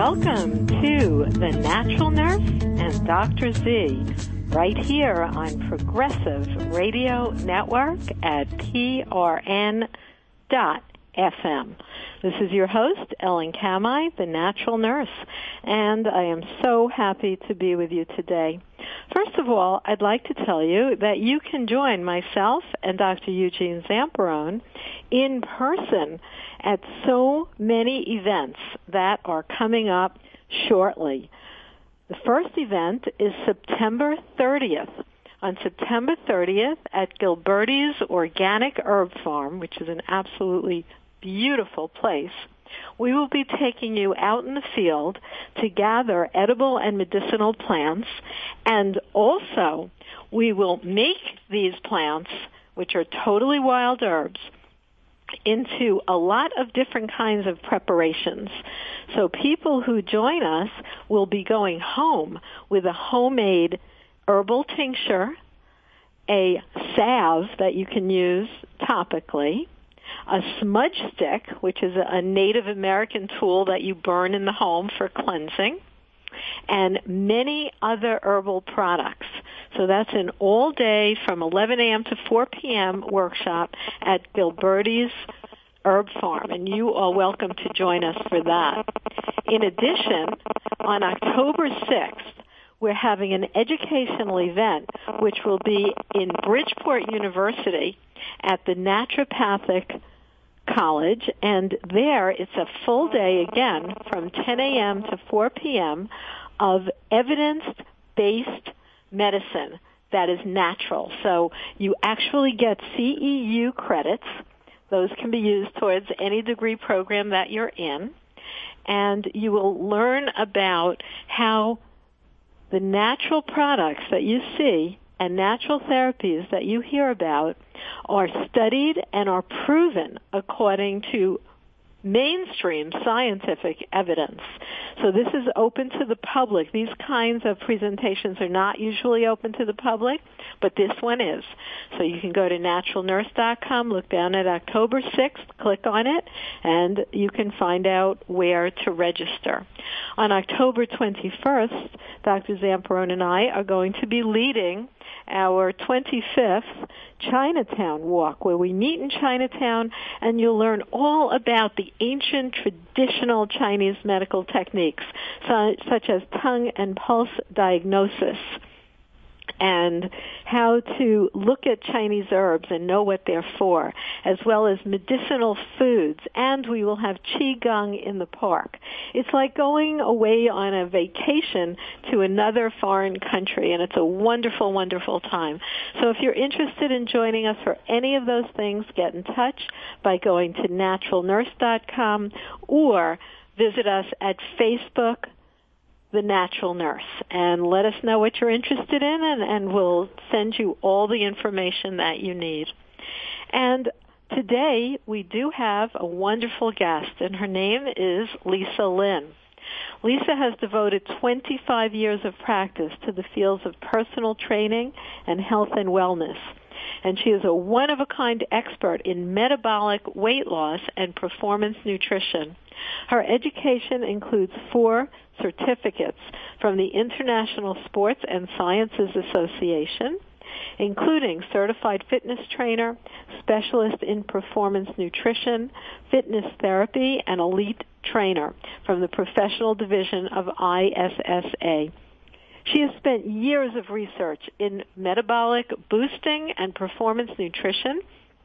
Welcome to The Natural Nurse and Dr. Z, right here on Progressive Radio Network at PRN.FM. This is your host, Ellen Kamai, The Natural Nurse, and I am so happy to be with you today. First of all, I'd like to tell you that you can join myself and Dr. Eugene Zamperone in person at so many events that are coming up shortly. The first event is September 30th. On September 30th at Gilberti's Organic Herb Farm, which is an absolutely beautiful place, we will be taking you out in the field to gather edible and medicinal plants, and also we will make these plants, which are totally wild herbs, into a lot of different kinds of preparations. So people who join us will be going home with a homemade herbal tincture, a salve that you can use topically, a smudge stick, which is a Native American tool that you burn in the home for cleansing, and many other herbal products. So that's an all-day from 11 a.m. to 4 p.m. workshop at Gilberti's Herb Farm, and you are welcome to join us for that. In addition, on October 6th, we're having an educational event which will be in Bridgeport University at the Naturopathic College, and there it's a full day again from 10 a.m. to 4 p.m. of evidence-based medicine that is natural. So you actually get CEU credits. Those can be used towards any degree program that you're in, and you will learn about how the natural products that you see and natural therapies that you hear about are studied and are proven according to mainstream scientific evidence. So this is open to the public. These kinds of presentations are not usually open to the public, but this one is. So you can go to naturalnurse.com, look down at October 6th, click on it, and you can find out where to register. On October 21st, Dr. Zamperone and I are going to be leading our 25th Chinatown Walk, where we meet in Chinatown, and you'll learn all about the ancient traditional Chinese medical techniques, such as tongue and pulse diagnosis, and how to look at Chinese herbs and know what they're for, as well as medicinal foods, and we will have Qigong in the park. It's like going away on a vacation to another foreign country, and it's a wonderful, wonderful time. So if you're interested in joining us for any of those things, get in touch by going to naturalnurse.com or visit us at Facebook, The Natural Nurse, and let us know what you're interested in, and we'll send you all the information that you need. And today we do have a wonderful guest, and her name is Lisa Lin. Lisa has devoted 25 years of practice to the fields of personal training and health and wellness, and she is a one-of-a-kind expert in metabolic weight loss and performance nutrition. Her education includes 4 certificates from the International Sports and Sciences Association, including Certified Fitness Trainer, Specialist in Performance Nutrition, Fitness Therapy, and Elite Trainer from the Professional Division of ISSA. She has spent years of research in metabolic boosting and performance nutrition,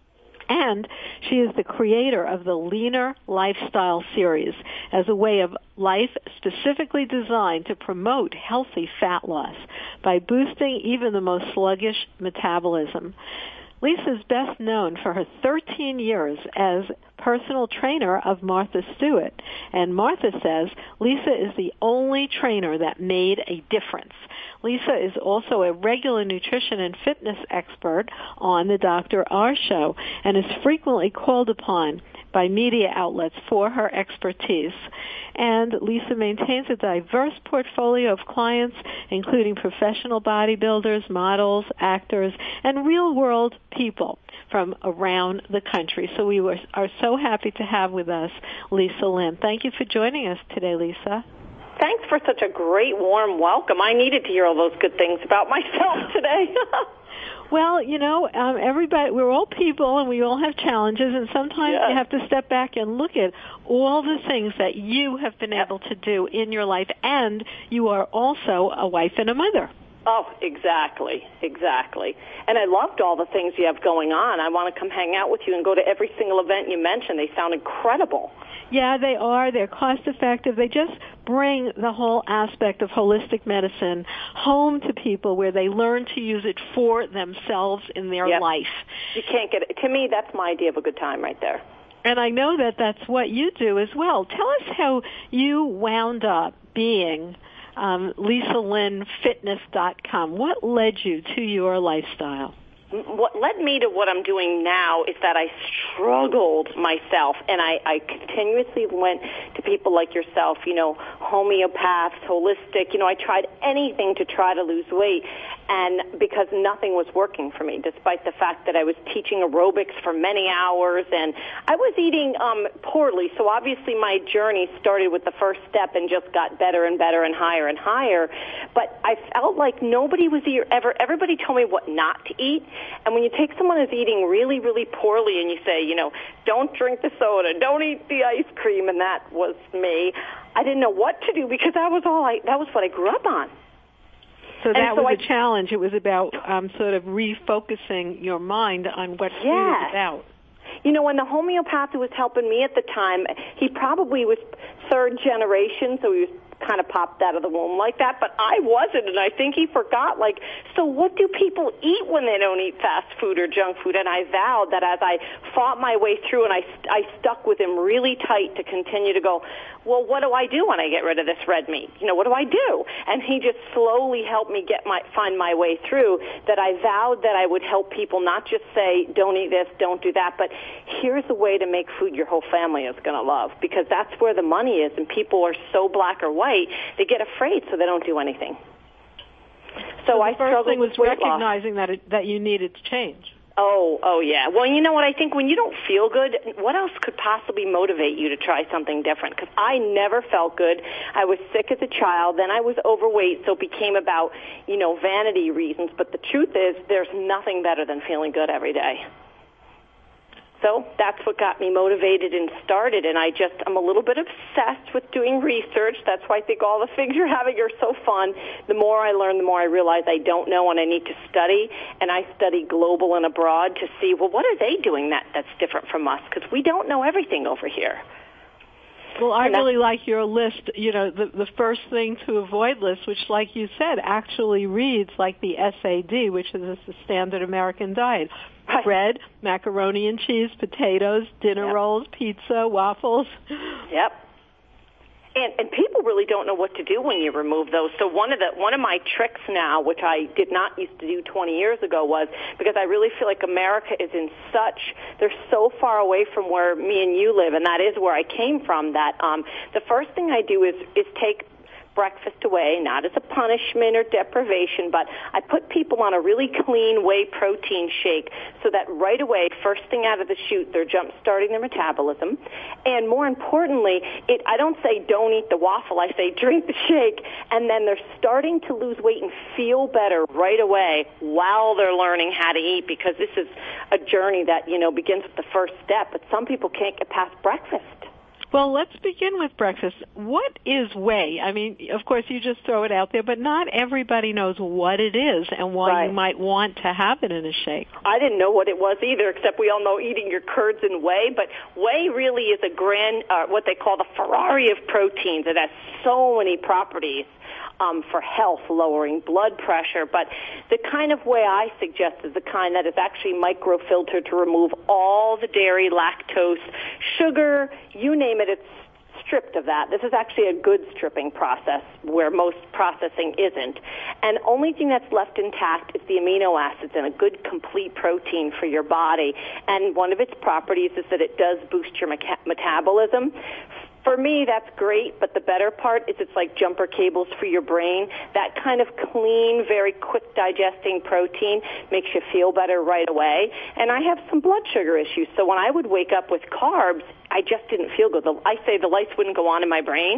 and she is the creator of the Leaner Lifestyle series as a way of life specifically designed to promote healthy fat loss by boosting even the most sluggish metabolism. Lisa is best known for her 13 years as personal trainer of Martha Stewart, and Martha says Lisa is the only trainer that made a difference. Lisa is also a regular nutrition and fitness expert on the Dr. R Show and is frequently called upon by media outlets for her expertise. And Lisa maintains a diverse portfolio of clients, including professional bodybuilders, models, actors, and real-world people from around the country. So are so happy to have with us Lisa Lin. Thank you for joining us today, Lisa. thanks for such a great, warm welcome. I needed to hear all those good things about myself today. Well, everybody, we're all people and we all have challenges, and sometimes you have to step back and look at all the things that you have been able to do in your life, and you are also a wife and a mother. Oh, exactly. And I loved all the things you have going on. I want to come hang out with you and go to every single event you mentioned. They sound incredible. Yeah, they are. They're cost effective. They just bring the whole aspect of holistic medicine home to people where they learn to use it for themselves in their life. You can't get it. To me, that's my idea of a good time right there. And I know that that's what you do as well. Tell us how you wound up being LisaLynnFitness.com. What led you to your lifestyle? What led me to what I'm doing now is that I struggled myself, and I continuously went to people like yourself, homeopaths, holistic. I tried anything to try to lose weight, and because nothing was working for me, despite the fact that I was teaching aerobics for many hours, and I was eating poorly. So obviously my journey started with the first step and just got better and better and higher and higher. But I felt like nobody was everybody told me what not to eat. And when you take someone who's eating really, really poorly and you say, don't drink the soda, don't eat the ice cream, and that was me, I didn't know what to do because that was what I grew up on. So that was a challenge. It was about sort of refocusing your mind on what food is about. And the homeopath who was helping me at the time, he probably was third generation, so he was kind of popped out of the womb like that, but I wasn't, and I think he forgot, so what do people eat when they don't eat fast food or junk food? And I vowed that as I fought my way through and I stuck with him really tight to continue to go, well, what do I do when I get rid of this red meat? What do I do? And he just slowly helped me find my way through, that I vowed that I would help people not just say, don't eat this, don't do that, but here's a way to make food your whole family is going to love, because that's where the money is, and people are so black or white, they get afraid, so they don't do anything. So the first thing was recognizing that you needed to change. Oh, yeah. Well, you know what? I think when you don't feel good, what else could possibly motivate you to try something different? Because I never felt good. I was sick as a child. Then I was overweight, so it became about, vanity reasons. But the truth is, there's nothing better than feeling good every day. So that's what got me motivated and started, and I'm a little bit obsessed with doing research. That's why I think all the things you're having are so fun. The more I learn, the more I realize I don't know and I need to study, and I study global and abroad to see, well, what are they doing that's different from us? Because we don't know everything over here. Well, I really like your list, the first thing to avoid list, which, like you said, actually reads like the SAD, which is the standard American diet. Right. Bread, macaroni and cheese, potatoes, dinner rolls, pizza, waffles. Yep. And people really don't know what to do when you remove those. So one of my tricks now, which I did not used to do 20 years ago, was because I really feel like America is they're so far away from where me and you live, and that is where I came from, that the first thing I do is take breakfast away, not as a punishment or deprivation, but I put people on a really clean whey protein shake so that right away, first thing out of the chute, they're jump-starting their metabolism. And more importantly, I don't say don't eat the waffle, I say drink the shake, and then they're starting to lose weight and feel better right away while they're learning how to eat, because this is a journey that, begins with the first step, but some people can't get past breakfast. Well, let's begin with breakfast. What is whey? I mean, of course, you just throw it out there, but not everybody knows what it is and why you might want to have it in a shake. I didn't know what it was either, except we all know eating your curds in whey, but whey really is what they call the Ferrari of proteins. It has so many properties for health, lowering blood pressure, but the kind of whey I suggest is the kind that is actually microfiltered to remove all the dairy, lactose, sugar, you name it, it's stripped of that. This is actually a good stripping process where most processing isn't. And only thing that's left intact is the amino acids and a good complete protein for your body. And one of its properties is that it does boost your metabolism. For me, that's great, but the better part is it's like jumper cables for your brain. That kind of clean, very quick digesting protein makes you feel better right away. And I have some blood sugar issues, so when I would wake up with carbs, I just didn't feel good. I say the lights wouldn't go on in my brain.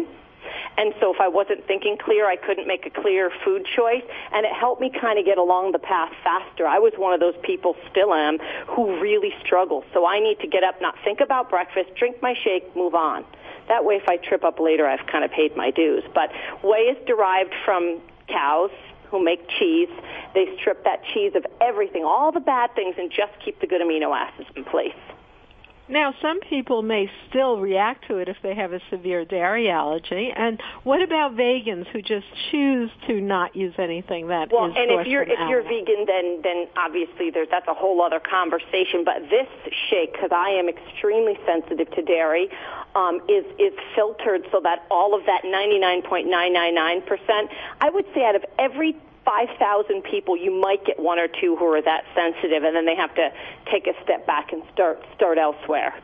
And so if I wasn't thinking clear, I couldn't make a clear food choice, and it helped me kind of get along the path faster. I was one of those people, still am, who really struggles. So I need to get up, not think about breakfast, drink my shake, move on. That way, if I trip up later, I've kind of paid my dues. But whey is derived from cows who make cheese. They strip that cheese of everything, all the bad things, and just keep the good amino acids in place. Now, some people may still react to it if they have a severe dairy allergy. And what about vegans who just choose to not use anything that is sourced from animals? Well, and if you're vegan, then obviously that's a whole other conversation. But this shake, because I am extremely sensitive to dairy, is filtered so that all of that 99.999%, I would say out of every 5,000 people, you might get one or two who are that sensitive, and then they have to take a step back and start elsewhere.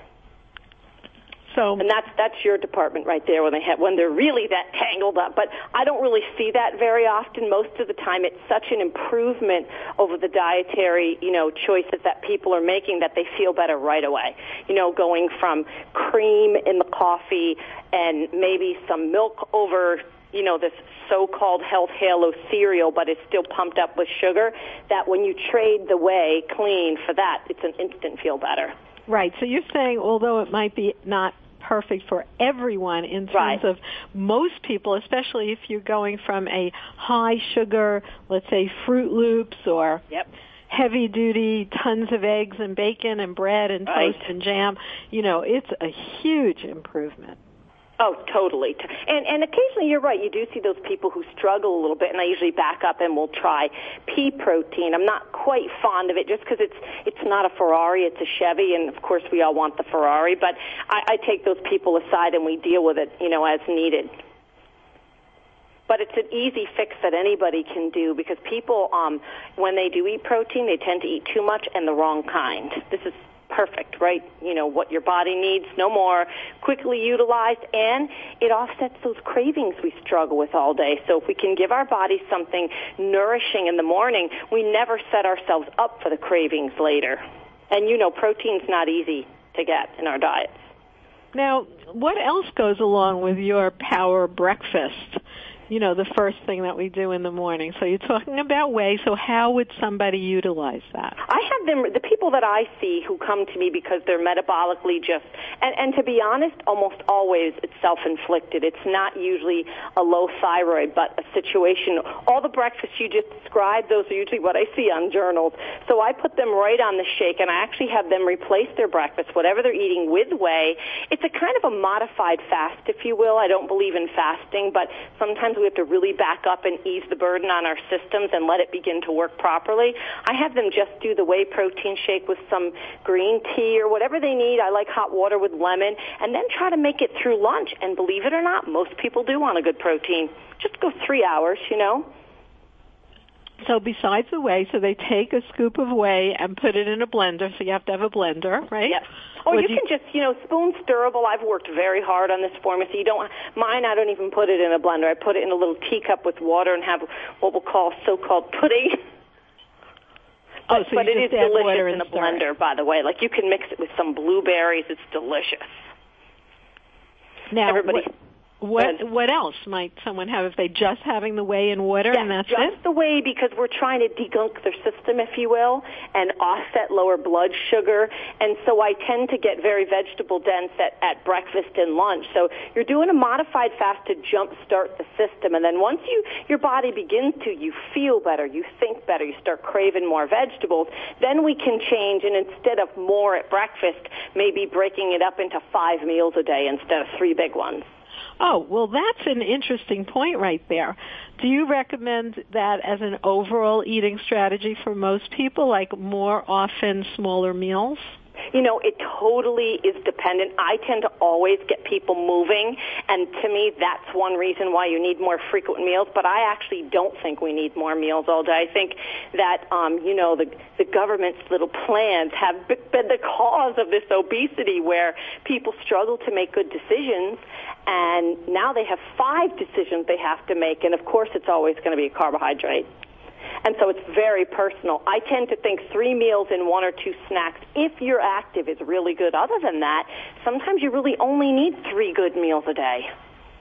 And that's your department right there when they're really that tangled up. But I don't really see that very often. Most of the time, it's such an improvement over the dietary, choices that people are making that they feel better right away. Going from cream in the coffee and maybe some milk over, this so-called health halo cereal, but it's still pumped up with sugar, that when you trade the whey clean for that, it's an instant feel better. Right. So you're saying, although it might be not perfect for everyone in terms of most people, especially if you're going from a high sugar, let's say Fruit Loops or heavy duty, tons of eggs and bacon and bread and toast and jam, it's a huge improvement. Oh, totally. And occasionally, you're right, you do see those people who struggle a little bit, and I usually back up and will try pea protein. I'm not quite fond of it just because it's not a Ferrari, it's a Chevy, and of course we all want the Ferrari, but I take those people aside and we deal with it, as needed. But it's an easy fix that anybody can do because people, when they do eat protein, they tend to eat too much and the wrong kind. This is perfect, right? What your body needs, no more, quickly utilized, and it offsets those cravings we struggle with all day. So if we can give our body something nourishing in the morning, we never set ourselves up for the cravings later. And protein's not easy to get in our diets. Now, what else goes along with your power breakfast? The first thing that we do in the morning. So you're talking about whey, so how would somebody utilize that? I have the people that I see who come to me because they're metabolically and to be honest, almost always it's self-inflicted. It's not usually a low thyroid, but a situation. All the breakfasts you just described, those are usually what I see on journals. So I put them right on the shake, and I actually have them replace their breakfast, whatever they're eating, with whey. It's a kind of a modified fast, if you will. I don't believe in fasting, but sometimes we have to really back up and ease the burden on our systems and let it begin to work properly. I have them just do the whey protein shake with some green tea or whatever they need. I like hot water with lemon, and then try to make it through lunch. And believe it or not, most people do want a good protein. Just go 3 hours, So besides the whey, so they take a scoop of whey and put it in a blender, so you have to have a blender, right? Yes. Or you can just, spoon stirrable. I've worked very hard on this formula. So I don't even put it in a blender. I put it in a little teacup with water and have what we'll call so-called pudding. But it is delicious in a blender, by the way. Like, you can mix it with some blueberries. It's delicious. Now, what else might someone have if they just having the whey and water and that's just it? The whey, because we're trying to degunk their system, if you will, and offset lower blood sugar. And so I tend to get very vegetable dense at breakfast and lunch. So you're doing a modified fast to jumpstart the system. And then once your body begins to, you feel better, you think better, you start craving more vegetables, then we can change, and instead of more at breakfast, maybe breaking it up into 5 meals a day instead of 3 big ones. Oh, well, that's an interesting point right there. Do you recommend that as an overall eating strategy for most people, like more often smaller meals? It totally is dependent. I tend to always get people moving, and to me, that's one reason why you need more frequent meals, but I actually don't think we need more meals all day. I think that, the government's little plans have been the cause of this obesity where people struggle to make good decisions, and now they have 5 decisions they have to make, and of course it's always going to be a carbohydrate. And so it's very personal. I tend to think 3 meals and 1 or 2 snacks, if you're active, is really good. Other than that, sometimes you really only need 3 good meals a day.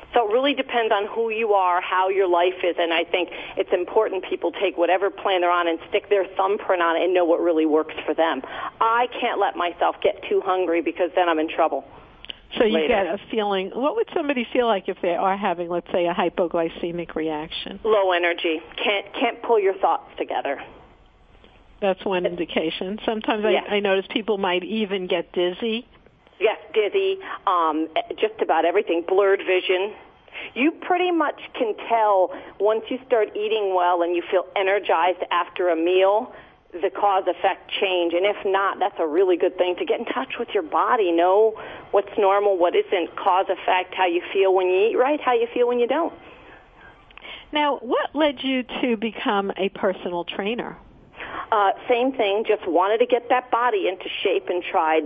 So it really depends on who you are, how your life is, and I think it's important people take whatever plan they're on and stick their thumbprint on it and know what really works for them. I can't let myself get too hungry because then I'm in trouble. So you get a feeling, what would somebody feel like if they are having, let's say, a hypoglycemic reaction? Low energy. Can't pull your thoughts together. That's one indication. Sometimes I notice people might even get dizzy. Yes, dizzy, just about everything, blurred vision. You pretty much can tell once you start eating well and you feel energized after a meal, the cause-effect change. And if not, that's a really good thing to get in touch with your body, know what's normal, what isn't, cause-effect, how you feel when you eat right, how you feel when you don't. Now, what led you to become a personal trainer? Same thing, just wanted to get that body into shape and tried,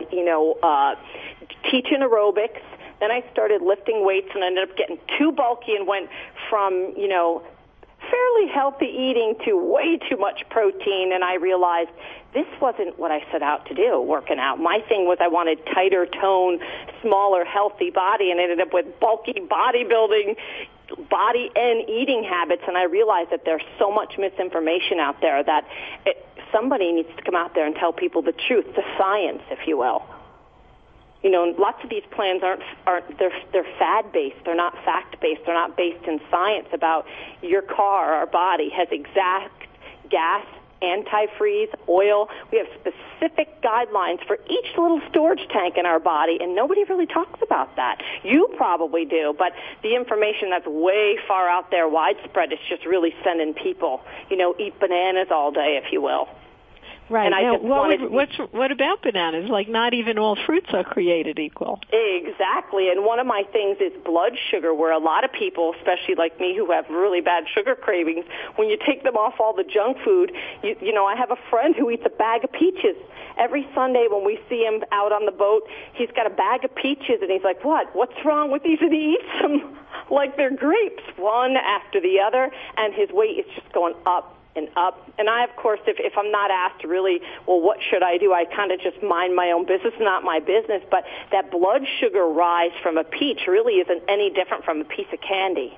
teaching aerobics. Then I started lifting weights and ended up getting too bulky and went from, fairly healthy eating to way too much protein, and I realized this wasn't what I set out to do, working out. My thing was I wanted tighter tone, smaller, healthy body, and ended up with bulky bodybuilding, body and eating habits, and I realized that there's so much misinformation out there that somebody needs to come out there and tell people the truth, the science, if you will. Lots of these plans they're fad-based. They're not fact-based. They're not based in science about your car, our body has exact gas, antifreeze, oil. We have specific guidelines for each little storage tank in our body, and nobody really talks about that. You probably do, but the information that's way far out there, widespread, is just really sending people, eat bananas all day, if you will. Right. Now, what about bananas? Like, not even all fruits are created equal. Exactly. And one of my things is blood sugar, where a lot of people, especially like me who have really bad sugar cravings, when you take them off all the junk food, I have a friend who eats a bag of peaches. Every Sunday when we see him out on the boat, he's got a bag of peaches, and he's like, what's wrong with these? And he eats them like they're grapes, one after the other, and his weight is just going up and up. And I, of course, if I'm not asked really, what should I do? I kind of just mind my own business, not my business. But that blood sugar rise from a peach really isn't any different from a piece of candy.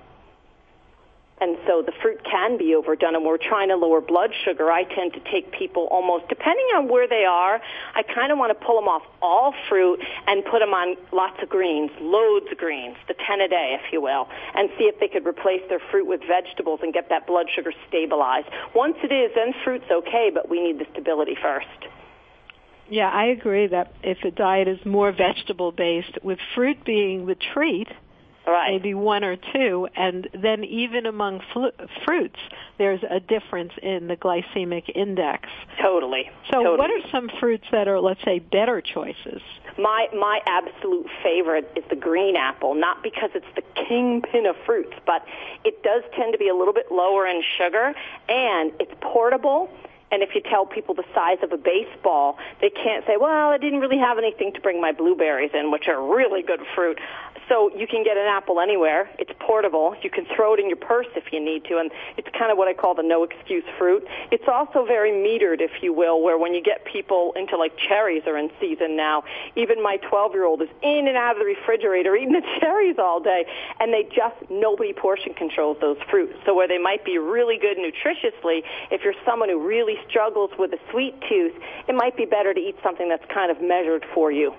And so the fruit can be overdone, and we're trying to lower blood sugar. I tend to take people almost, depending on where they are, I kind of want to pull them off all fruit and put them on lots of greens, loads of greens, the 10 a day, if you will, and see if they could replace their fruit with vegetables and get that blood sugar stabilized. Once it is, then fruit's okay, but we need the stability first. Yeah, I agree that if the diet is more vegetable-based, with fruit being the treat, right, maybe one or two, and then even among fruits, there's a difference in the glycemic index. Totally. So what are some fruits that are, let's say, better choices? My absolute favorite is the green apple, not because it's the kingpin of fruits, but it does tend to be a little bit lower in sugar, and it's portable. And if you tell people the size of a baseball, they can't say, I didn't really have anything to bring my blueberries in, which are really good fruit. So you can get an apple anywhere. It's portable. You can throw it in your purse if you need to, and it's kind of what I call the no-excuse fruit. It's also very metered, if you will, where when you get people into, like, cherries are in season now, even my 12-year-old is in and out of the refrigerator eating the cherries all day, and nobody portion controls those fruits. So where they might be really good nutritiously, if you're someone who really struggles with a sweet tooth, it might be better to eat something that's kind of measured for you.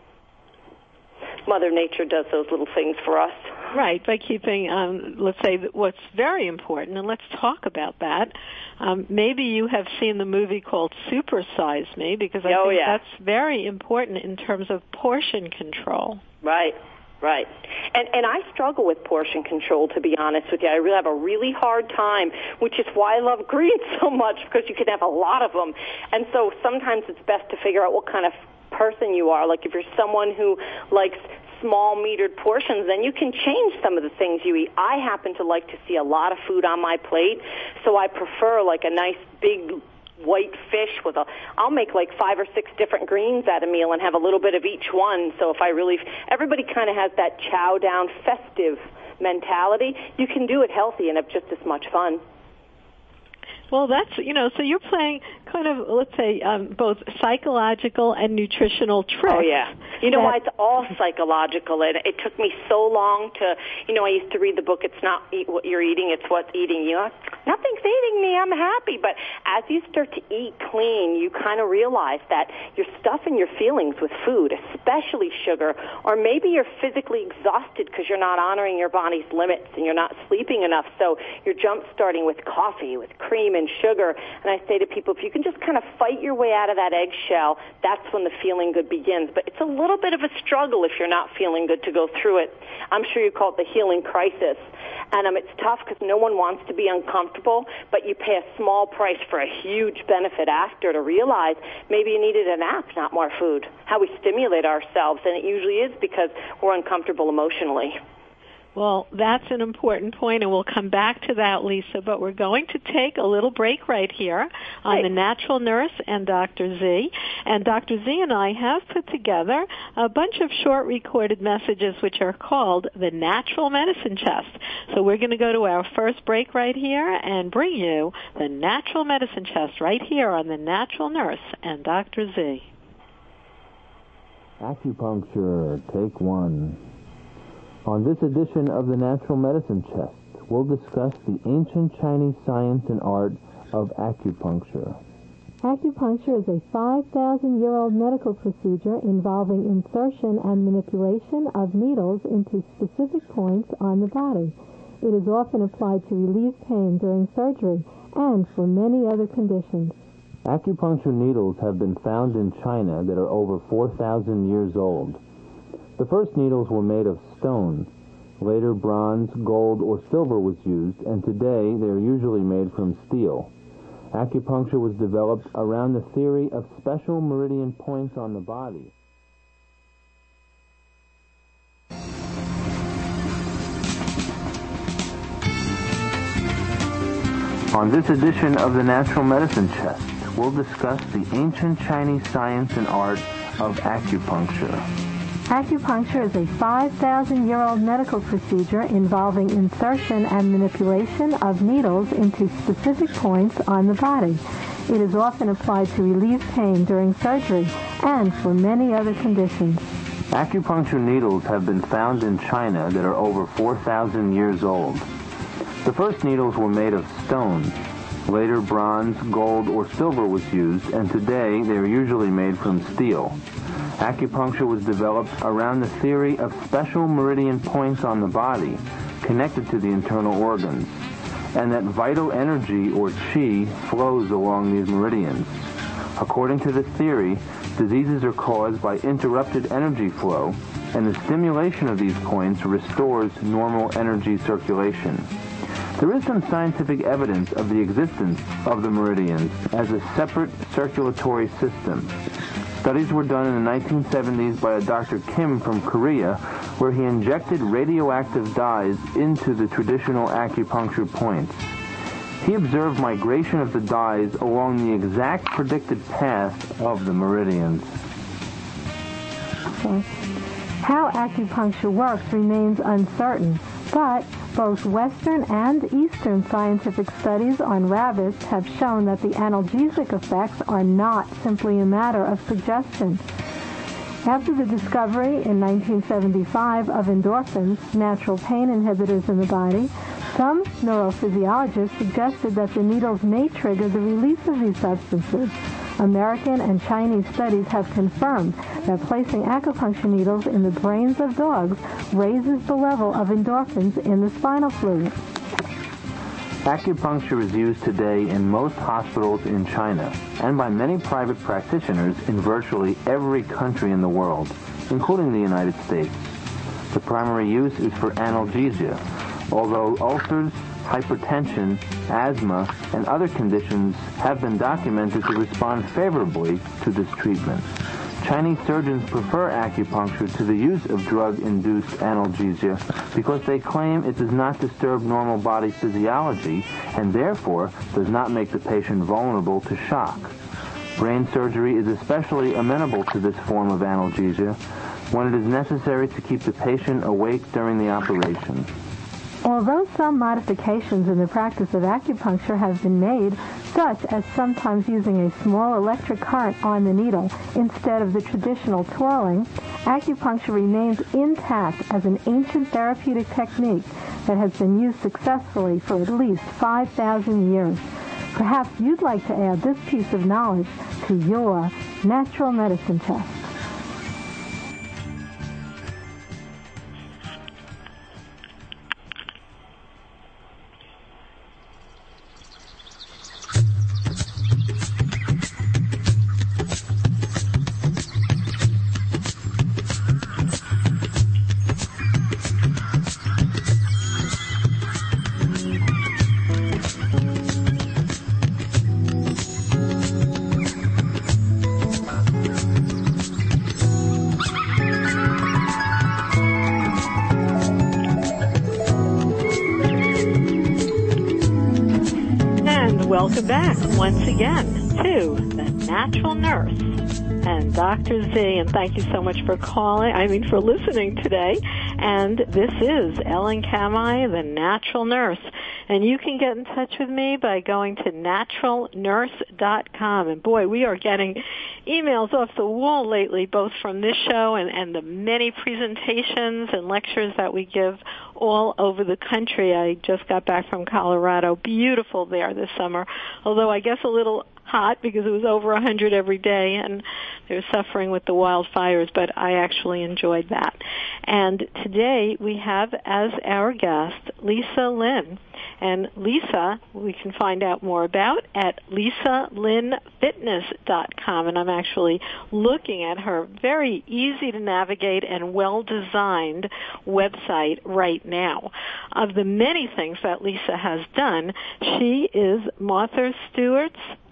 Mother Nature does those little things for us. Right, by keeping, let's say, what's very important, and let's talk about that. Maybe you have seen the movie called Super Size Me, because I think that's very important in terms of portion control. Right. And I struggle with portion control, to be honest with you. I really have a really hard time, which is why I love greens so much, because you can have a lot of them. And so sometimes it's best to figure out what kind of person you are. Like if you're someone who likes small metered portions, then you can change some of the things you eat. I happen to like to see a lot of food on my plate, so I prefer like a nice big white fish I'll make like 5 or 6 different greens at a meal and have a little bit of each one. So everybody kind of has that chow down festive mentality. You can do it healthy and have just as much fun. Well, that's, so you're playing kind of, let's say, both psychological and nutritional tricks. Oh, yeah. You know why? It's all psychological. It took me so long to, I used to read the book, It's Not What You're Eating, It's What's Eating You. Nothing's eating me, I'm happy. But as you start to eat clean, you kind of realize that you're stuffing your feelings with food, especially sugar, or maybe you're physically exhausted because you're not honoring your body's limits and you're not sleeping enough, so you're jump-starting with coffee, with cream and sugar. And I say to people, if you can just kind of fight your way out of that eggshell, that's when the feeling good begins. But it's a little bit of a struggle if you're not feeling good to go through it. I'm sure you call it the healing crisis. And it's tough because no one wants to be uncomfortable, but you pay a small price for a huge benefit after to realize maybe you needed a nap, not more food. How we stimulate ourselves, and it usually is because we're uncomfortable emotionally. Well, that's an important point, and we'll come back to that, Lisa, but we're going to take a little break right here on The Natural Nurse and Dr. Z. And Dr. Z and I have put together a bunch of short recorded messages which are called the Natural Medicine Chest. So we're going to go to our first break right here and bring you the Natural Medicine Chest right here on The Natural Nurse and Dr. Z. Acupuncture, take one. On this edition of the Natural Medicine Chest, we'll discuss the ancient Chinese science and art of acupuncture. Acupuncture is a 5,000-year-old medical procedure involving insertion and manipulation of needles into specific points on the body. It is often applied to relieve pain during surgery and for many other conditions. Acupuncture needles have been found in China that are over 4,000 years old. The first needles were made of stone. Later, bronze, gold, or silver was used, and today they are usually made from steel. Acupuncture was developed around the theory of special meridian points on the body. On this edition of the Natural Medicine Chest, we'll discuss the ancient Chinese science and art of acupuncture. Acupuncture is a 5,000-year-old medical procedure involving insertion and manipulation of needles into specific points on the body. It is often applied to relieve pain during surgery and for many other conditions. Acupuncture needles have been found in China that are over 4,000 years old. The first needles were made of stone. Later, bronze, gold, or silver was used, and today they are usually made from steel. Acupuncture was developed around the theory of special meridian points on the body connected to the internal organs, and that vital energy, or qi, flows along these meridians. According to this theory, diseases are caused by interrupted energy flow, and the stimulation of these points restores normal energy circulation. There is some scientific evidence of the existence of the meridians as a separate circulatory system. Studies were done in the 1970s by a Dr. Kim from Korea, where he injected radioactive dyes into the traditional acupuncture points. He observed migration of the dyes along the exact predicted path of the meridians. How acupuncture works remains uncertain, but both Western and Eastern scientific studies on rabbits have shown that the analgesic effects are not simply a matter of suggestion. After the discovery in 1975 of endorphins, natural pain inhibitors in the body, some neurophysiologists suggested that the needles may trigger the release of these substances. American and Chinese studies have confirmed that placing acupuncture needles in the brains of dogs raises the level of endorphins in the spinal fluid. Acupuncture is used today in most hospitals in China and by many private practitioners in virtually every country in the world, including the United States. The primary use is for analgesia, although ulcers, hypertension, asthma, and other conditions have been documented to respond favorably to this treatment. Chinese surgeons prefer acupuncture to the use of drug-induced analgesia because they claim it does not disturb normal body physiology and therefore does not make the patient vulnerable to shock. Brain surgery is especially amenable to this form of analgesia when it is necessary to keep the patient awake during the operation. Although some modifications in the practice of acupuncture have been made such as sometimes using a small electric current on the needle instead of the traditional twirling, acupuncture remains intact as an ancient therapeutic technique that has been used successfully for at least 5,000 years. Perhaps you'd like to add this piece of knowledge to your natural medicine chest. Welcome back once again to The Natural Nurse and Dr. Z, and thank you so much for for listening today. And this is Ellen Kamhi, The Natural Nurse. And you can get in touch with me by going to naturalnurse.com. And boy, we are getting emails off the wall lately, both from this show and the many presentations and lectures that we give all over the country. I just got back from Colorado. Beautiful there this summer, although I guess a little hot because it was over 100 every day and they're suffering with the wildfires, but I actually enjoyed that. And today we have as our guest Lisa Lynn. And Lisa, we can find out more about at lisalinnfitness.com. And I'm actually looking at her very easy to navigate and well-designed website right now. Of the many things that Lisa has done, she is Martha Stewart's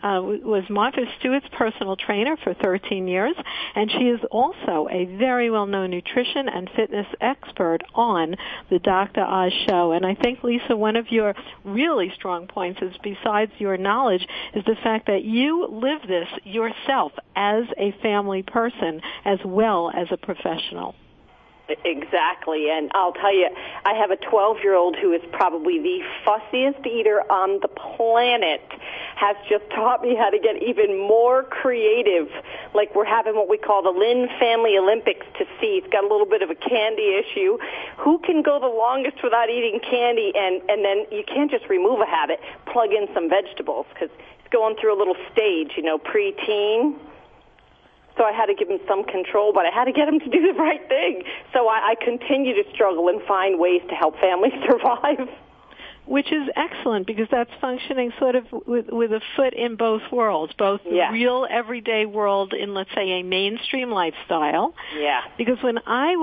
personal trainer for 13 years, and she is also a very well-known nutrition and fitness expert on the Dr. Oz show. And I think, Lisa, one of your really strong points is, besides your knowledge, is the fact that you live this yourself as a family person as well as a professional. Exactly, and I'll tell you, I have a 12-year-old who is probably the fussiest eater on the planet, has just taught me how to get even more creative. Like we're having what we call the Lynn Family Olympics to see. He's got a little bit of a candy issue. Who can go the longest without eating candy? And then you can't just remove a habit, plug in some vegetables, because he's going through a little stage, preteen. So I had to give him some control, but I had to get him to do the right thing. So I continue to struggle and find ways to help families survive. Which is excellent, because that's functioning sort of with a foot in both worlds, both the real everyday world in, let's say, a mainstream lifestyle. Yeah. Because when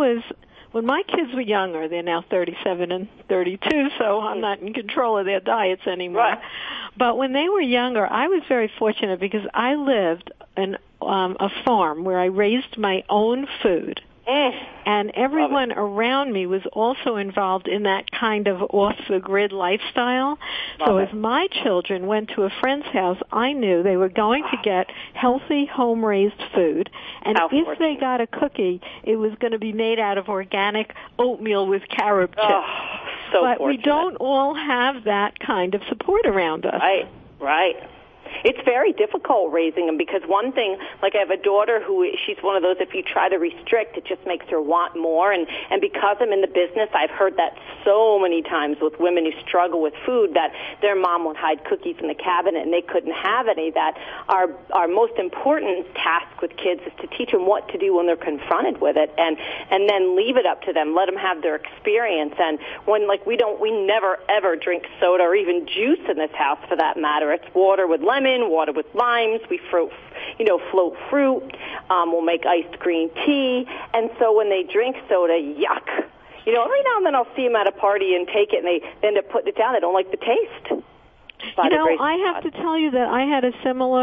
my kids were younger, they're now 37 and 32, so I'm not in control of their diets anymore. Right. But when they were younger, I was very fortunate because I lived in a farm where I raised my own food. And everyone around me was also involved in that kind of off-the-grid lifestyle. So if my children went to a friend's house, I knew they were going to get healthy, home-raised food. And if they got a cookie, it was going to be made out of organic oatmeal with carob chips. So but fortunate. We don't all have that kind of support around us. Right. It's very difficult raising them, because one thing, like I have a daughter she's one of those, if you try to restrict, it just makes her want more. And because I'm in the business, I've heard that so many times with women who struggle with food, that their mom would hide cookies in the cabinet and they couldn't have any. That our most important task with kids is to teach them what to do when they're confronted with it, and then leave it up to them, let them have their experience. And when, we never ever drink soda or even juice in this house for that matter. It's water with lemon, water with limes. We float fruit. We'll make iced green tea. And so when they drink soda, yuck. Every now and then I'll see them at a party and take it, and they end up putting it down. They don't like the taste. I have to tell you that I had a similar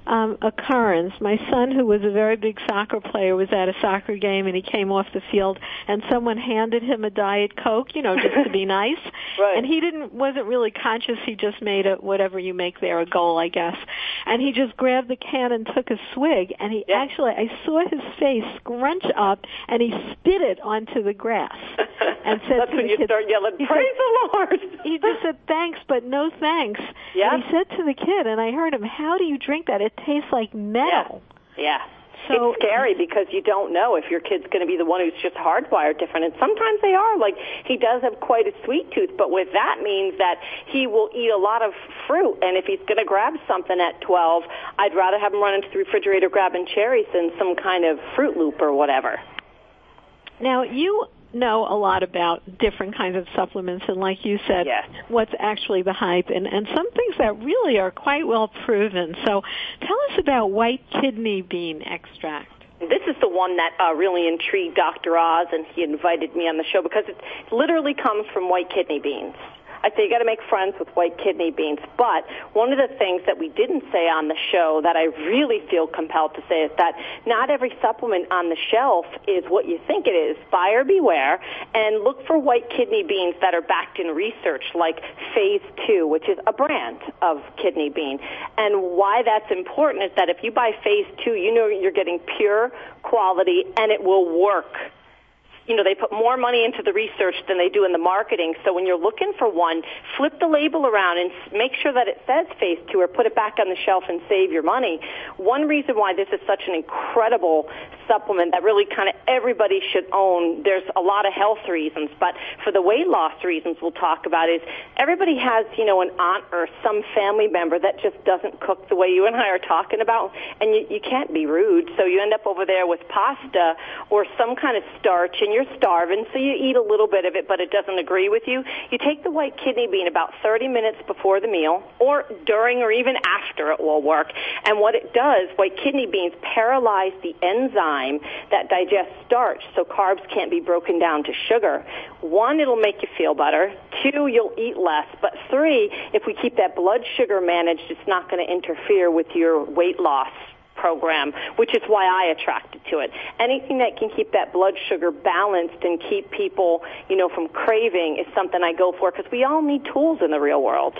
occurrence. My son, who was a very big soccer player, was at a soccer game and he came off the field and someone handed him a Diet Coke, just to be nice. Right. And he wasn't really conscious. He just made whatever you make there, a goal, I guess. And he just grabbed the can and took a swig, and I saw his face scrunch up and he spit it onto the grass. And said That's when you start yelling, praise the Lord. He just said, thanks, but no thanks. Yeah. And he said to the kid, and I heard him, how do you drink that? It tastes like metal. Yeah. So, it's scary because you don't know if your kid's going to be the one who's just hardwired different. And sometimes they are. Like, he does have quite a sweet tooth, but with that means that he will eat a lot of fruit. And if he's going to grab something at 12, I'd rather have him run into the refrigerator grabbing cherries than some kind of Fruit Loop or whatever. Now, you know a lot about different kinds of supplements, and like you said, what's actually the hype, and some things that really are quite well proven. So tell us about white kidney bean extract. This is the one that really intrigued Dr. Oz, and he invited me on the show because it literally comes from white kidney beans. I say you got to make friends with white kidney beans. But one of the things that we didn't say on the show that I really feel compelled to say is that not every supplement on the shelf is what you think it is. Buyer beware, and look for white kidney beans that are backed in research, like Phase 2, which is a brand of kidney bean. And why that's important is that if you buy Phase 2, you know you're getting pure quality and it will work. They put more money into the research than they do in the marketing. So when you're looking for one, flip the label around and make sure that it says Phase 2 or put it back on the shelf and save your money. One reason why this is such an incredible supplement that really kind of everybody should own, there's a lot of health reasons, but for the weight loss reasons we'll talk about is everybody has, an aunt or some family member that just doesn't cook the way you and I are talking about, and you can't be rude. So you end up over there with pasta or some kind of starch, and you're starving, so you eat a little bit of it, but it doesn't agree with you. You take the white kidney bean about 30 minutes before the meal, or during, or even after, it will work. And what it does, white kidney beans paralyze the enzyme that digests starch, so carbs can't be broken down to sugar. 1, it'll make you feel better. 2, you'll eat less. But 3, if we keep that blood sugar managed, it's not going to interfere with your weight loss program, which is why I attracted to it. Anything that can keep that blood sugar balanced and keep people, from craving is something I go for, because we all need tools in the real world.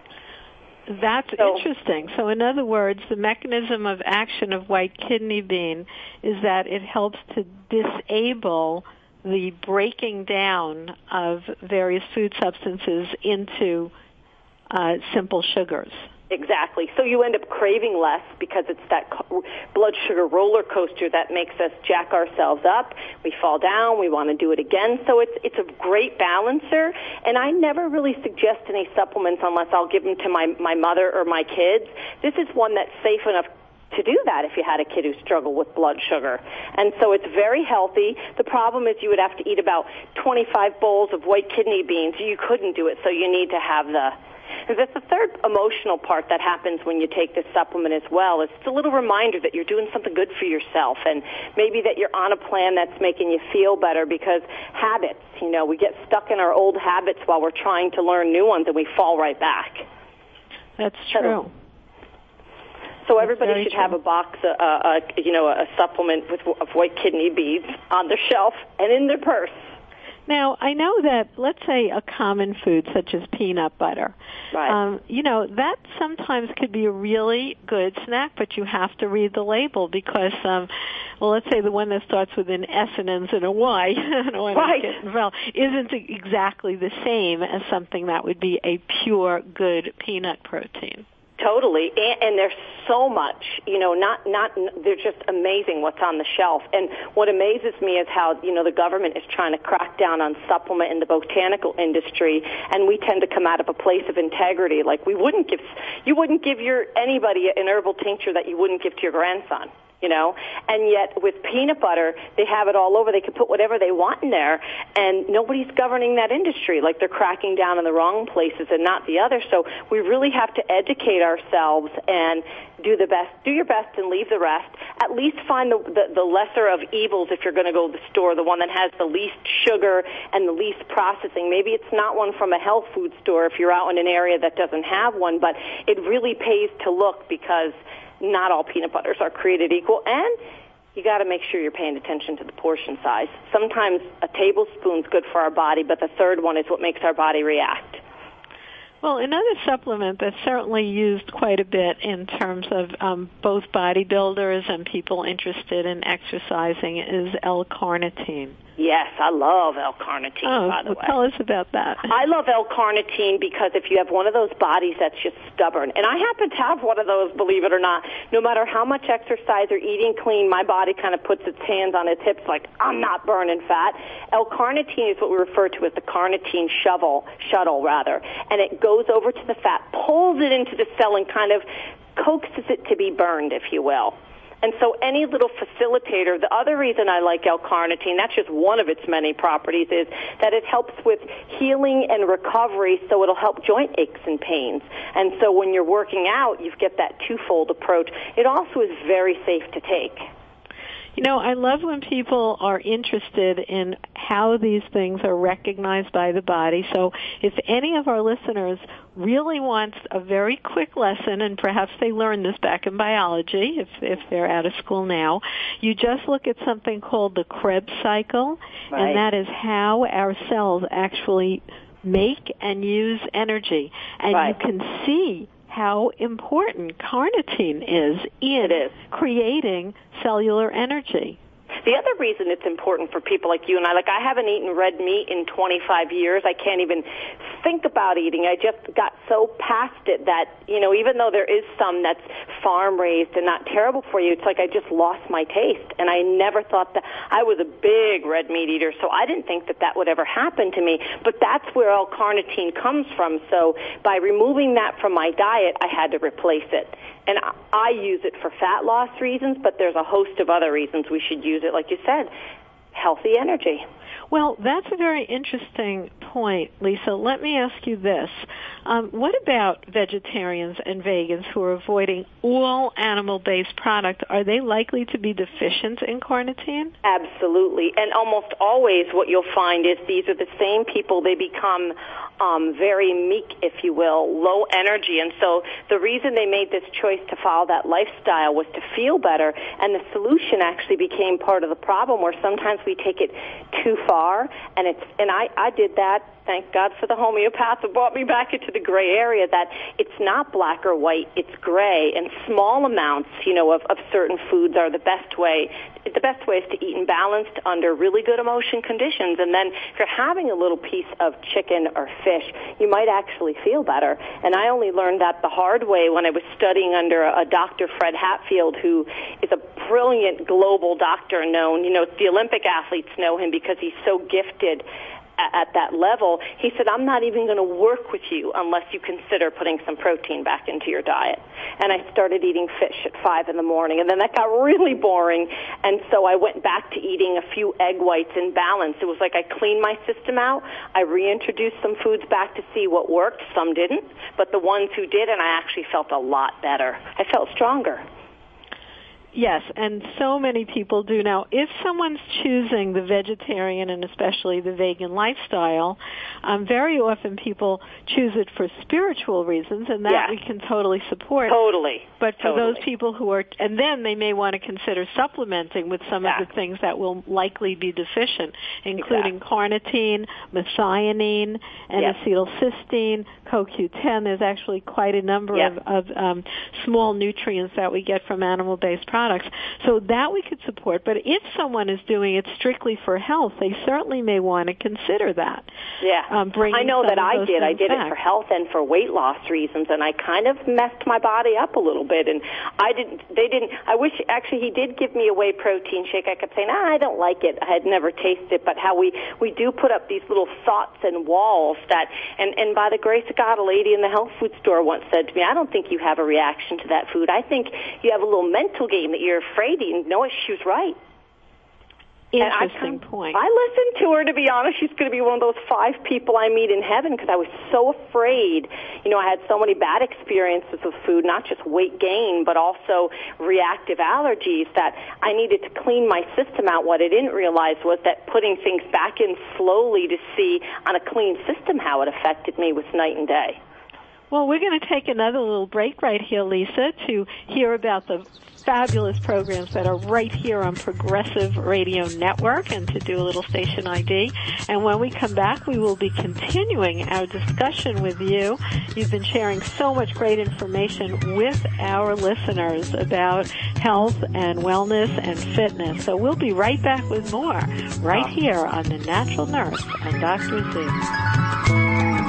That's interesting. So in other words, the mechanism of action of white kidney bean is that it helps to disable the breaking down of various food substances into simple sugars. Exactly. So you end up craving less because it's that blood sugar roller coaster that makes us jack ourselves up. We fall down. We want to do it again. So it's a great balancer. And I never really suggest any supplements unless I'll give them to my mother or my kids. This is one that's safe enough to do that if you had a kid who struggled with blood sugar. And so it's very healthy. The problem is you would have to eat about 25 bowls of white kidney beans. You couldn't do it, so you need to have That's the third emotional part that happens when you take this supplement as well. It's a little reminder that you're doing something good for yourself, and maybe that you're on a plan that's making you feel better, because habits, we get stuck in our old habits while we're trying to learn new ones, and we fall right back. That's true. So everybody should have a box, a supplement of white kidney beans on their shelf and in their purse. Now, I know that, let's say, a common food such as peanut butter, right. That sometimes could be a really good snack, but you have to read the label because, let's say the one that starts with an S and ends in a Y, isn't exactly the same as something that would be a pure, good peanut protein. Totally, and there's so much, they're just amazing what's on the shelf. And what amazes me is how, the government is trying to crack down on supplement in the botanical industry, and we tend to come out of a place of integrity. Like you wouldn't give anybody an herbal tincture that you wouldn't give to your grandson. And yet with peanut butter, they have it all over. They can put whatever they want in there, and nobody's governing that industry. Like they're cracking down in the wrong places and not the other. So we really have to educate ourselves and do your best and leave the rest. At least find the lesser of evils if you're going to go to the store, the one that has the least sugar and the least processing. Maybe it's not one from a health food store if you're out in an area that doesn't have one, but it really pays to look, because not all peanut butters are created equal, and you got to make sure you're paying attention to the portion size. Sometimes a tablespoon's good for our body, but the third one is what makes our body react. Well, another supplement that's certainly used quite a bit in terms of both bodybuilders and people interested in exercising is L-carnitine. Yes, I love L-carnitine, by the way. Tell us about that. I love L-carnitine because if you have one of those bodies that's just stubborn, and I happen to have one of those, believe it or not, no matter how much exercise or eating clean, my body kind of puts its hands on its hips like, I'm not burning fat. L-carnitine is what we refer to as the carnitine shuttle, and it goes over to the fat, pulls it into the cell, and kind of coaxes it to be burned, if you will. And so any little facilitator, the other reason I like L-carnitine, that's just one of its many properties, is that it helps with healing and recovery, so it'll help joint aches and pains. And so when you're working out, you get that twofold approach. It also is very safe to take. You know, I love when people are interested in how these things are recognized by the body. So if any of our listeners really wants a very quick lesson, and perhaps they learned this back in biology if they're out of school now, you just look at something called the Krebs cycle, right. And that is how our cells actually make and use energy. And right. You can see how important carnitine is in creating cellular energy. The other reason it's important for people like you and I haven't eaten red meat in 25 years. I can't even think about eating. I just got so past it that, you know, even though there is some that's farm-raised and not terrible for you, it's like I just lost my taste. And I never thought that. I was a big red meat eater, so I didn't think that would ever happen to me. But that's where L-carnitine comes from. So by removing that from my diet, I had to replace it. And I use it for fat loss reasons, but there's a host of other reasons we should use it. Like you said, healthy energy. Well, that's a very interesting point, Lisa. Let me ask you this. What about vegetarians and vegans who are avoiding all animal-based products? Are they likely to be deficient in carnitine? Absolutely. And almost always what you'll find is these are the same people, they become very meek, if you will, low energy. And so the reason they made this choice to follow that lifestyle was to feel better. And the solution actually became part of the problem, where sometimes we take it too far. And I did that. Thank God for the homeopath who brought me back into the gray area, that it's not black or white, it's gray, and small amounts, you know, of certain foods are the best way. The best way is to eat in balanced under really good emotion conditions. And then if you're having a little piece of chicken or fish, you might actually feel better. And I only learned that the hard way when I was studying under a Dr. Fred Hatfield, who is a brilliant global doctor known. You know, the Olympic athletes know him because he's so gifted at that level. He said, I'm not even going to work with you unless you consider putting some protein back into your diet. And I started eating fish at 5 in the morning, and then that got really boring, and so I went back to eating a few egg whites in balance. It was like I cleaned my system out. I reintroduced some foods back to see what worked. Some didn't, but the ones who did, and I actually felt a lot better. I felt stronger. Yes, and so many people do now. If someone's choosing the vegetarian and especially the vegan lifestyle, very often people choose it for spiritual reasons, and that we can totally support. Totally. But for those people who are, and then they may want to consider supplementing with some of the things that will likely be deficient, including carnitine, methionine, N-acetylcysteine, CoQ10. There's actually quite a number of small nutrients that we get from animal-based products. So that we could support. But if someone is doing it strictly for health, they certainly may want to consider that. Yeah. I know that I did. I did it for health and for weight loss reasons, and I kind of messed my body up a little bit. And I wish, actually, he did give me a whey protein shake. I kept saying, I don't like it. I had never tasted it. But how we do put up these little thoughts and walls that, and by the grace of God, a lady in the health food store once said to me, I don't think you have a reaction to that food. I think you have a little mental game that you're afraid to. No, she was right. Interesting point. I listened to her, to be honest. She's going to be one of those 5 people I meet in heaven, because I was so afraid. You know, I had so many bad experiences with food, not just weight gain, but also reactive allergies, that I needed to clean my system out. What I didn't realize was that putting things back in slowly to see on a clean system how it affected me was night and day. Well, we're going to take another little break right here, Lisa, to hear about the fabulous programs that are right here on Progressive Radio Network and to do a little station ID. And when we come back, we will be continuing our discussion with you. You've been sharing so much great information with our listeners about health and wellness and fitness. So we'll be right back with more right here on The Natural Nurse and Dr. Z.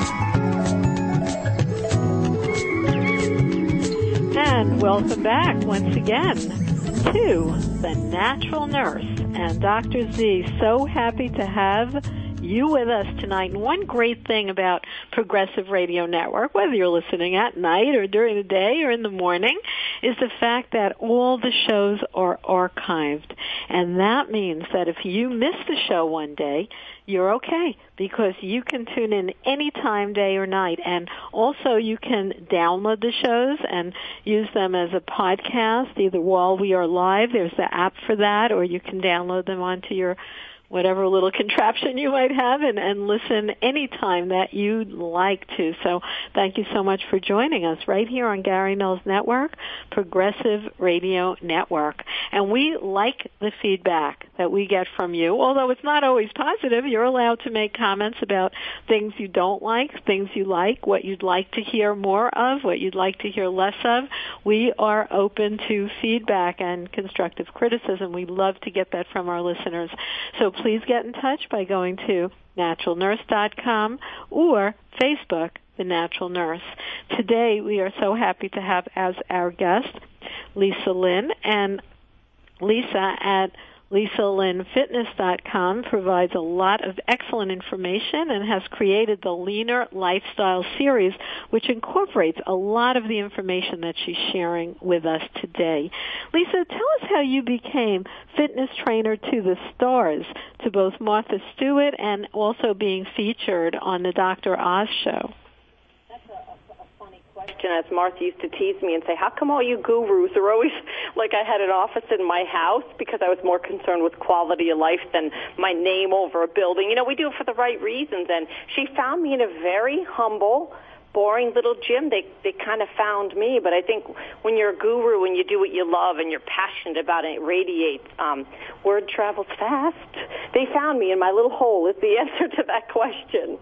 And welcome back once again to The Natural Nurse and Dr. Z. So happy to have you with us tonight. And one great thing about Progressive Radio Network, whether you're listening at night or during the day or in the morning, is the fact that all the shows are archived. And that means that if you miss the show one day, you're okay, because you can tune in any time, day or night. And also you can download the shows and use them as a podcast, either while we are live, there's the app for that, or you can download them onto your whatever little contraption you might have and listen anytime that you'd like to. So thank you so much for joining us right here on Gary Knowles Network, Progressive Radio Network. And we like the feedback that we get from you. Although it's not always positive, you're allowed to make comments about things you don't like, things you like, what you'd like to hear more of, what you'd like to hear less of. We are open to feedback and constructive criticism. We love to get that from our listeners. So please get in touch by going to naturalnurse.com or Facebook, The Natural Nurse. Today we are so happy to have as our guest Lisa Lynn, and Lisa at LisaLynnFitness.com provides a lot of excellent information and has created the Leaner Lifestyle series, which incorporates a lot of the information that she's sharing with us today. Lisa, tell us how you became fitness trainer to the stars, to both Martha Stewart and also being featured on the Dr. Oz show. As Martha used to tease me and say, how come all you gurus are always like I had an office in my house? Because I was more concerned with quality of life than my name over a building. You know, we do it for the right reasons. And she found me in a very humble, boring little gym. They kind of found me. But I think when you're a guru and you do what you love and you're passionate about it, it radiates. Word travels fast. They found me in my little hole is the answer to that question.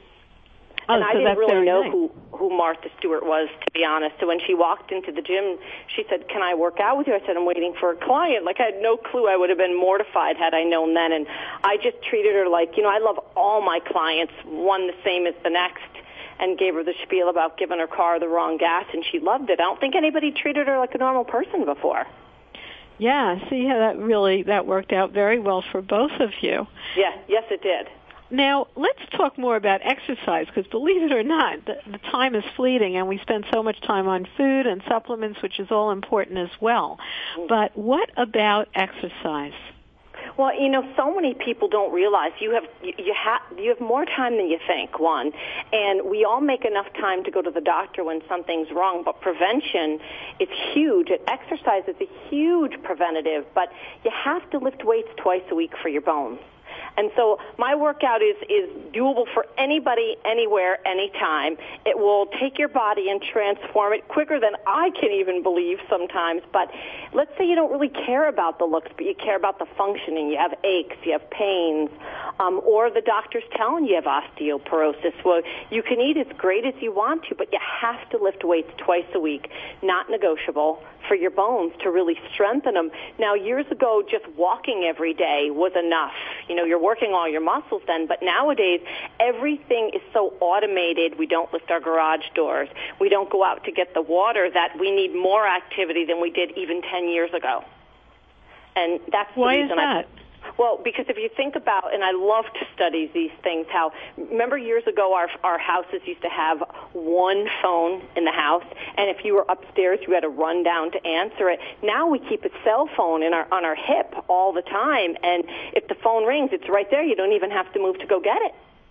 And I didn't really know who Martha Stewart was, to be honest. So when she walked into the gym, she said, can I work out with you? I said, I'm waiting for a client. Like, I had no clue. I would have been mortified had I known then. And I just treated her like, you know, I love all my clients, one the same as the next, and gave her the spiel about giving her car the wrong gas, and she loved it. I don't think anybody treated her like a normal person before. Yeah, see how that worked out very well for both of you. Yeah, yes, it did. Now, let's talk more about exercise, because believe it or not, the time is fleeting, and we spend so much time on food and supplements, which is all important as well. But what about exercise? Well, you know, so many people don't realize you have more time than you think, one, and we all make enough time to go to the doctor when something's wrong, but prevention is huge. Exercise is a huge preventative, but you have to lift weights twice a week for your bones. And so my workout is doable for anybody, anywhere, anytime. It will take your body and transform it quicker than I can even believe sometimes. But let's say you don't really care about the looks, but you care about the functioning. You have aches, you have pains, or the doctor's telling you have osteoporosis. Well, you can eat as great as you want to, but you have to lift weights twice a week, not negotiable, for your bones to really strengthen them. Now, years ago, just walking every day was enough. You know, you're working all your muscles then, but nowadays, everything is so automated. We don't lift our garage doors. We don't go out to get the water, that we need more activity than we did even 10 years ago. And that's the reason. Why is that? Well, because if you think about, and I love to study these things, how, remember years ago our houses used to have one phone in the house, and if you were upstairs, you had to run down to answer it. Now we keep a cell phone on our hip all the time, and if the phone rings, it's right there. You don't even have to move to go get it.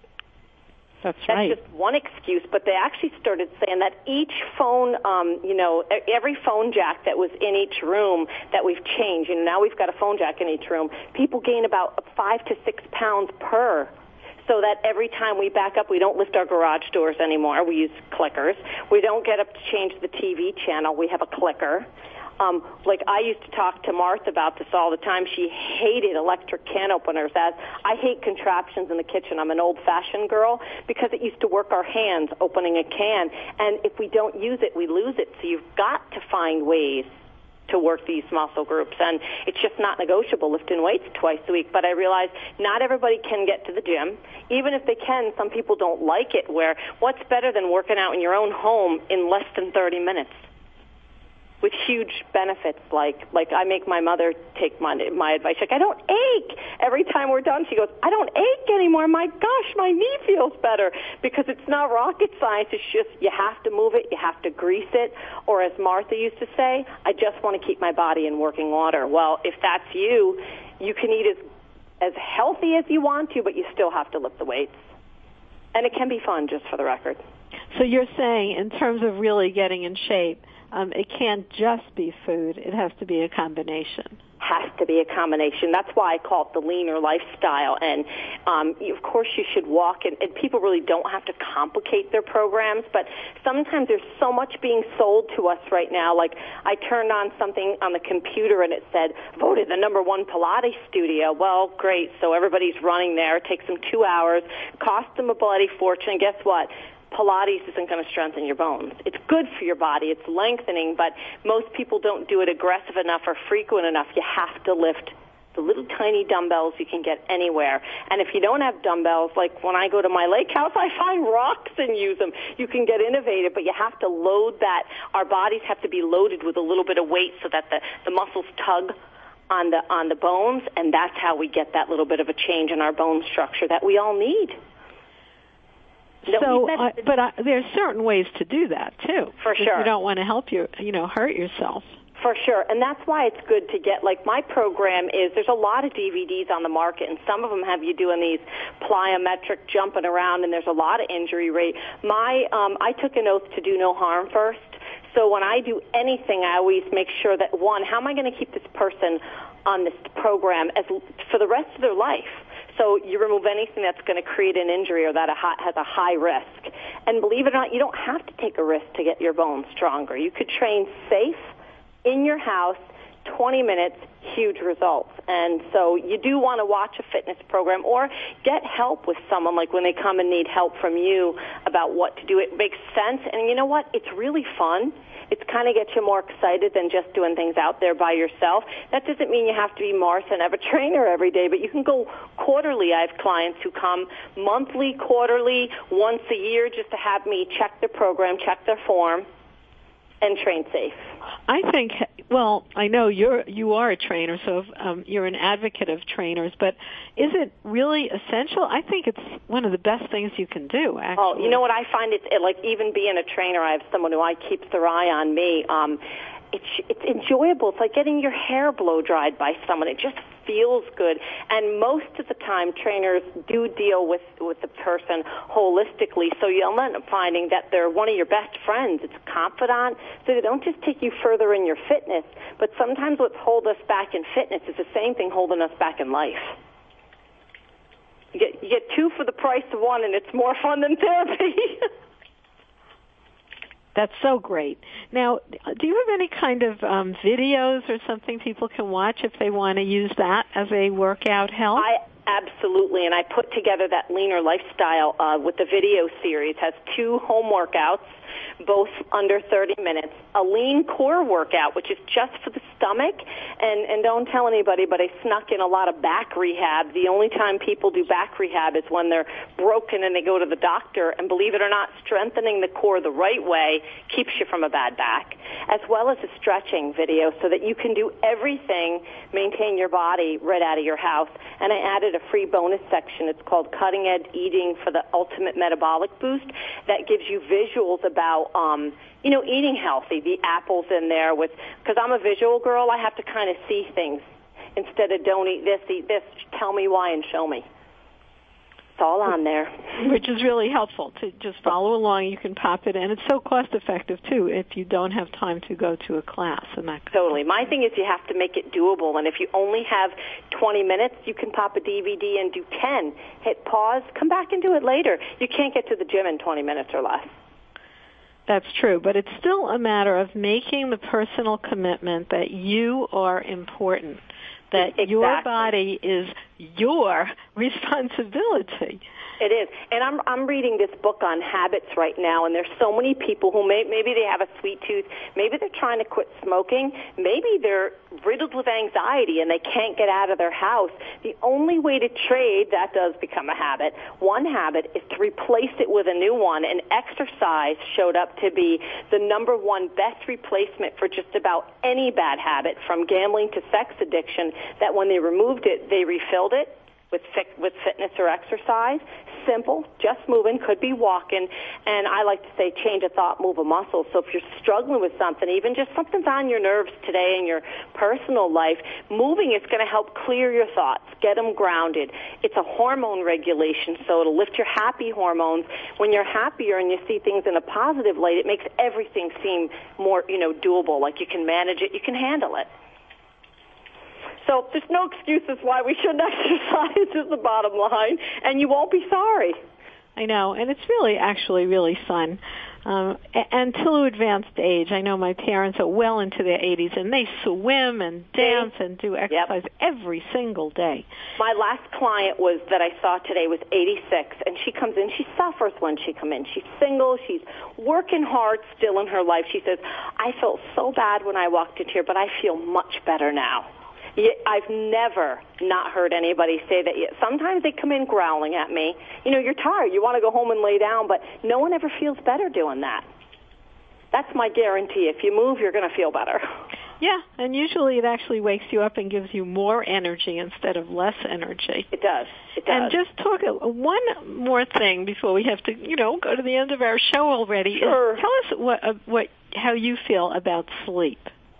That's right. That's just one excuse, but they actually started saying that each phone, every phone jack that was in each room that we've changed, and now we've got a phone jack in each room, people gain about 5 to 6 pounds per. so that every time we back up, we don't lift our garage doors anymore. We use clickers. We don't get up to change the TV channel. We have a clicker. Like I used to talk to Martha about this all the time. She hated electric can openers. As I hate contraptions in the kitchen. I'm an old-fashioned girl because it used to work our hands opening a can. And if we don't use it, we lose it. So you've got to find ways to work these muscle groups. And it's just not negotiable lifting weights twice a week. But I realize not everybody can get to the gym. Even if they can, some people don't like it, where what's better than working out in your own home in less than 30 minutes? With huge benefits, like I make my mother take my advice. Like, I don't ache. Every time we're done, she goes, I don't ache anymore. My gosh, my knee feels better. Because it's not rocket science. It's just you have to move it, you have to grease it. Or as Martha used to say, I just want to keep my body in working order. Well, if that's you, you can eat as healthy as you want to, but you still have to lift the weights. And it can be fun, just for the record. So you're saying, in terms of really getting in shape, it can't just be food. It has to be a combination. Has to be a combination. That's why I call it the leaner lifestyle. And, of course, you should walk. And people really don't have to complicate their programs. But sometimes there's so much being sold to us right now. Like, I turned on something on the computer, and it said, voted the #1 Pilates studio. Well, great. So everybody's running there. It takes them 2 hours. Cost them a bloody fortune. Guess what? Pilates isn't going to strengthen your bones. It's good for your body. It's lengthening, but most people don't do it aggressive enough or frequent enough. You have to lift the little tiny dumbbells you can get anywhere. And if you don't have dumbbells, like when I go to my lake house, I find rocks and use them. You can get innovative, but you have to load that. Our bodies have to be loaded with a little bit of weight so that the muscles tug on the bones, and that's how we get that little bit of a change in our bone structure that we all need. So, there's certain ways to do that too. For sure. You don't want to hurt yourself. For sure, and that's why it's good to get, like my program is, there's a lot of DVDs on the market, and some of them have you doing these plyometric jumping around, and there's a lot of injury rate. I took an oath to do no harm first, so when I do anything, I always make sure that, one, how am I going to keep this person on this program for the rest of their life? So you remove anything that's going to create an injury or that has a high risk. And believe it or not, you don't have to take a risk to get your bones stronger. You could train safe in your house, 20 minutes, huge results. And so you do want to watch a fitness program or get help with someone, like when they come and need help from you about what to do. It makes sense. And you know what? It's really fun. It's kind of gets you more excited than just doing things out there by yourself. That doesn't mean you have to be Martha and have a trainer every day, but you can go quarterly. I have clients who come monthly, quarterly, once a year just to have me check their program, check their form, and train safe. I think, well, I know you are a trainer, so you're an advocate of trainers, but is it really essential? I think it's one of the best things you can do, actually. Oh, you know what I find? It's like even being a trainer, I have someone who keeps their eye on me. It's enjoyable. It's like getting your hair blow dried by someone. It just feels good. And most of the time, trainers do deal with the person holistically. So you'll end up finding that they're one of your best friends. It's a confidant. So they don't just take you further in your fitness, but sometimes what's hold us back in fitness is the same thing holding us back in life. You get two for the price of one, and it's more fun than therapy. That's so great. Now, do you have any kind of videos or something people can watch if they want to use that as a workout help? Absolutely, and I put together that leaner lifestyle with the video series. It has 2 home workouts, both under 30 minutes, a lean core workout, which is just for the stomach, and don't tell anybody, but I snuck in a lot of back rehab. The only time people do back rehab is when they're broken and they go to the doctor, and believe it or not, strengthening the core the right way keeps you from a bad back, as well as a stretching video so that you can do everything, maintain your body right out of your house. And I added a free bonus section. It's called Cutting Edge Eating for the Ultimate Metabolic Boost that gives you visuals about eating healthy. The apples in there because I'm a visual girl, I have to kind of see things instead of don't eat this, tell me why and show me. It's all on there. Which is really helpful to just follow along. You can pop it in. It's so cost effective too if you don't have time to go to a class. And that totally. My thing is you have to make it doable. And if you only have 20 minutes, you can pop a DVD and do 10. Hit pause, come back and do it later. You can't get to the gym in 20 minutes or less. That's true, but it's still a matter of making the personal commitment that you are important, that exactly. Your body is your responsibility. It is. And I'm reading this book on habits right now, and there's so many people who maybe they have a sweet tooth, maybe they're trying to quit smoking, maybe they're riddled with anxiety and they can't get out of their house. The only way to trade, that does become a habit, one habit is to replace it with a new one, and exercise showed up to be the number one best replacement for just about any bad habit, from gambling to sex addiction, that when they removed it, they refilled it with fitness or exercise. Simple, just moving, could be walking, and I like to say change a thought, move a muscle. So if you're struggling with something, even just something's on your nerves today in your personal life, moving is going to help clear your thoughts, get them grounded. It's a hormone regulation, so it'll lift your happy hormones. When you're happier and you see things in a positive light, it makes everything seem more, doable, like you can manage it, you can handle it. So there's no excuses why we shouldn't exercise is the bottom line, and you won't be sorry. I know, and it's actually really fun. Until advanced age, I know my parents are well into their 80s, and they swim and dance and do exercise every single day. My last client that I saw today was 86, and she comes in. She suffers when she comes in. She's single. She's working hard still in her life. She says, I felt so bad when I walked in here, but I feel much better now. I've never not heard anybody say that yet. Sometimes they come in growling at me. You're tired. You want to go home and lay down, but no one ever feels better doing that. That's my guarantee. If you move, you're going to feel better. Yeah, and usually it actually wakes you up and gives you more energy instead of less energy. It does. It does. And just talk one more thing before we have to, go to the end of our show already. Sure. Tell us how you feel about sleep.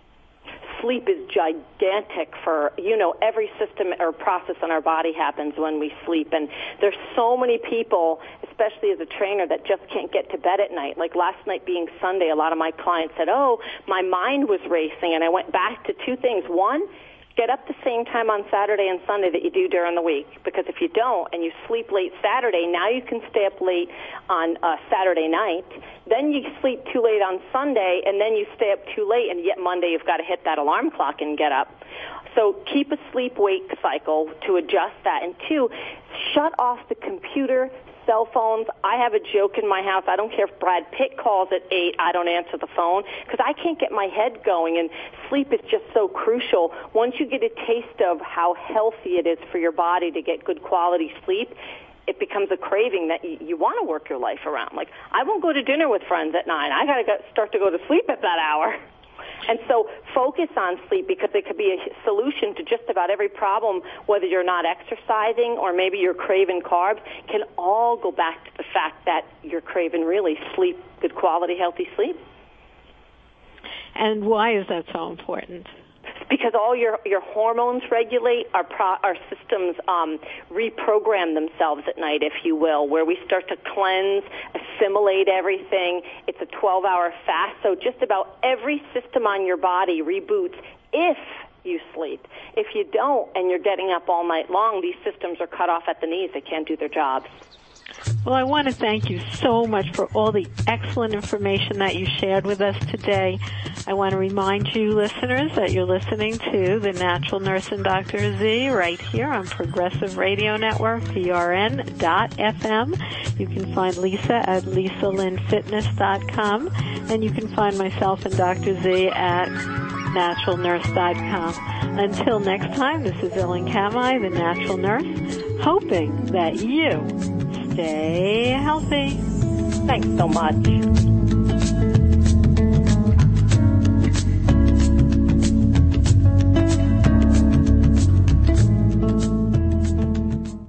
Sleep is gigantic for, every system or process in our body happens when we sleep. And there's so many people, especially as a trainer, that just can't get to bed at night. Like last night being Sunday, a lot of my clients said, my mind was racing. And I went back to two things. One, get up the same time on Saturday and Sunday that you do during the week. Because if you don't and you sleep late Saturday, now you can stay up late on Saturday night. Then you sleep too late on Sunday, and then you stay up too late, and yet Monday you've got to hit that alarm clock and get up. So keep a sleep-wake cycle to adjust that. And two, shut off the computer, cell phones. I have a joke in my house. I don't care if Brad Pitt calls at 8, I don't answer the phone because I can't get my head going, and sleep is just so crucial. Once you get a taste of how healthy it is for your body to get good quality sleep, it becomes a craving that you want to work your life around. Like, I won't go to dinner with friends at 9. I got to start to go to sleep at that hour. And so focus on sleep because it could be a solution to just about every problem, whether you're not exercising or maybe you're craving carbs, can all go back to the fact that you're craving really sleep, good quality, healthy sleep. And why is that so important? Because all your hormones regulate, our systems reprogram themselves at night, if you will, where we start to cleanse, assimilate everything. It's a 12-hour fast, so just about every system on your body reboots if you sleep. If you don't and you're getting up all night long, these systems are cut off at the knees. They can't do their jobs. Well, I want to thank you so much for all the excellent information that you shared with us today. I want to remind you, listeners, that you're listening to The Natural Nurse and Dr. Z right here on Progressive Radio Network, PRN.FM. You can find Lisa at LisaLynnFitness.com, and you can find myself and Dr. Z at naturalnurse.com. Until next time, this is Ellen Kamai, the Natural Nurse, hoping that you stay healthy. Thanks so much.